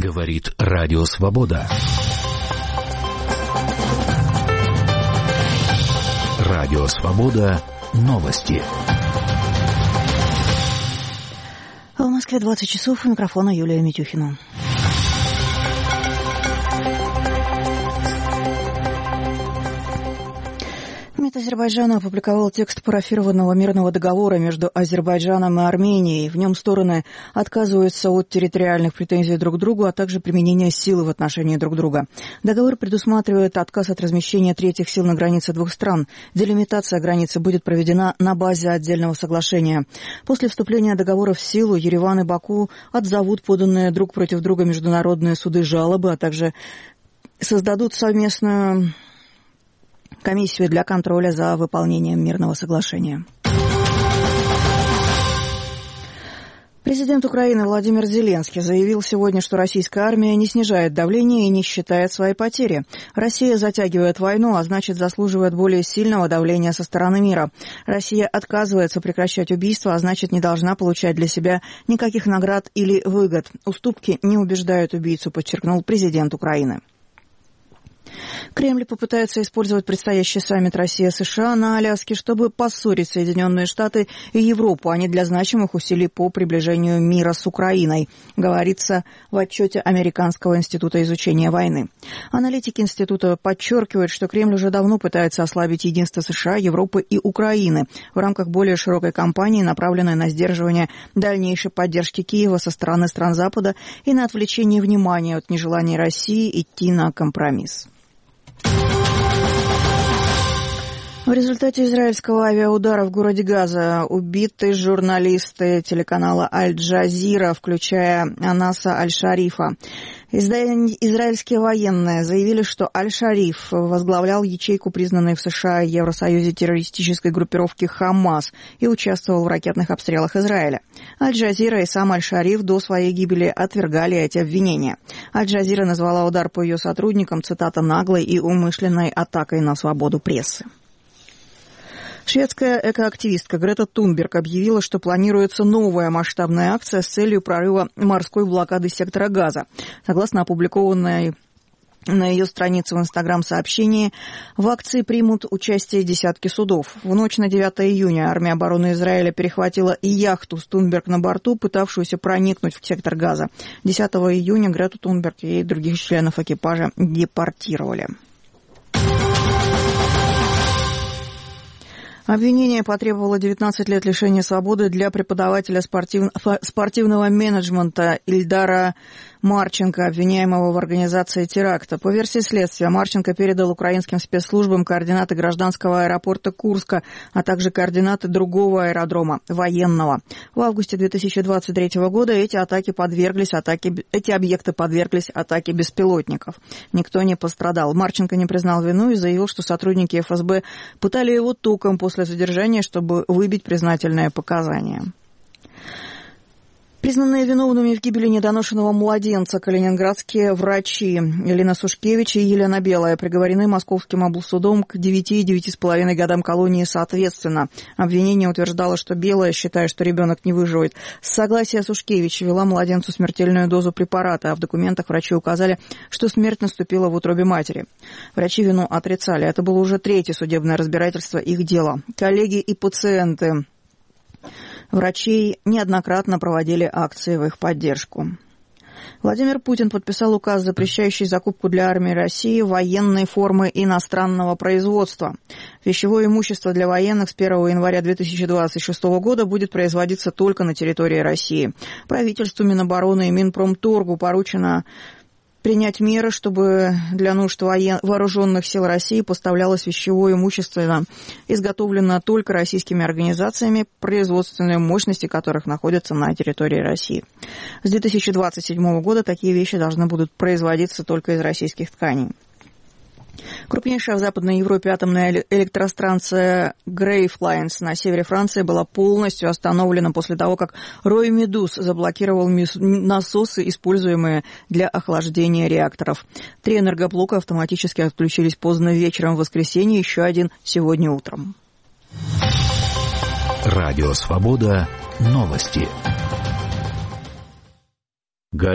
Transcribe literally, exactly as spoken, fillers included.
Говорит Радио Свобода. Радио Свобода. Новости. В Москве двадцать часов. У микрофона Юлия Митюхина. МИД Азербайджана опубликовал текст парафированного мирного договора между Азербайджаном и Арменией. В нем стороны отказываются от территориальных претензий друг к другу, а также применения силы в отношении друг друга. Договор предусматривает отказ от размещения третьих сил на границе двух стран. Делимитация границы будет проведена на базе отдельного соглашения. После вступления договора в силу Ереван и Баку отзовут поданные друг против друга международные суды жалобы, а также создадут совместную комиссию для контроля за выполнением мирного соглашения. Президент Украины Владимир Зеленский заявил сегодня, что российская армия не снижает давление и не считает свои потери. Россия затягивает войну, а значит заслуживает более сильного давления со стороны мира. Россия отказывается прекращать убийства, а значит не должна получать для себя никаких наград или выгод. Уступки не убеждают убийцу, подчеркнул президент Украины. Кремль попытается использовать предстоящий саммит Россия-США на Аляске, чтобы поссорить Соединенные Штаты и Европу, а не для значимых усилий по приближению мира с Украиной, говорится в отчете Американского института изучения войны. Аналитики института подчеркивают, что Кремль уже давно пытается ослабить единство США, Европы и Украины в рамках более широкой кампании, направленной на сдерживание дальнейшей поддержки Киева со стороны стран Запада и на отвлечение внимания от нежелания России идти на компромисс. В результате израильского авиаудара в городе Газа убиты журналисты телеканала Аль-Джазира, включая Анаса Аль-Шарифа. Израильские военные заявили, что Аль-Шариф возглавлял ячейку, признанной в США и Евросоюзе террористической группировки «Хамас», и участвовал в ракетных обстрелах Израиля. Аль-Джазира и сам Аль-Шариф до своей гибели отвергали эти обвинения. Аль-Джазира назвала удар по ее сотрудникам, цитата, «наглой и умышленной атакой на свободу прессы». Шведская экоактивистка Грета Тунберг объявила, что планируется новая масштабная акция с целью прорыва морской блокады сектора Газа. Согласно опубликованной на ее странице в Инстаграм сообщении, в акции примут участие десятки судов. В ночь на девятое июня армия обороны Израиля перехватила и яхту с Тунберг на борту, пытавшуюся проникнуть в сектор Газа. десятого июня Грету Тунберг и других членов экипажа депортировали. Обвинение потребовало девятнадцать лет лишения свободы для преподавателя спортив... спортивного менеджмента Ильдара Марченко, обвиняемого в организации теракта. По версии следствия, Марченко передал украинским спецслужбам координаты гражданского аэропорта Курска, а также координаты другого аэродрома, военного. В августе две тысячи двадцать третьего года эти атаки подверглись атаке... эти объекты подверглись атаке беспилотников. Никто не пострадал. Марченко не признал вину и заявил, что сотрудники эф эс бэ пытали его током после задержания, чтобы выбить признательные показания. Признанные виновными в гибели недоношенного младенца калининградские врачи Елена Сушкевич и Елена Белая приговорены Московским облсудом к девяти и девяти с половиной годам колонии соответственно. Обвинение утверждало, что Белая, считая, что ребенок не выживет, с согласия Сушкевич ввела младенцу смертельную дозу препарата, а в документах врачи указали, что смерть наступила в утробе матери. Врачи вину отрицали. Это было уже третье судебное разбирательство их дела. Коллеги и пациенты врачей неоднократно проводили акции в их поддержку. Владимир Путин подписал указ, запрещающий закупку для армии России военной формы иностранного производства. Вещевое имущество для военных с первого января две тысячи двадцать шестого года будет производиться только на территории России. Правительству, Минобороны и Минпромторгу поручено принять меры, чтобы для нужд воен... вооруженных сил России поставлялось вещевое имущество, изготовлено только российскими организациями, производственные мощности которых находятся на территории России. С две тысячи двадцать седьмого года такие вещи должны будут производиться только из российских тканей. Крупнейшая в Западной Европе атомная электростанция Грейфлайнс на севере Франции была полностью остановлена после того, как рой медуз заблокировал насосы, используемые для охлаждения реакторов. Три энергоблока автоматически отключились поздно вечером в воскресенье, еще один сегодня утром. Радио Свобода. Новости.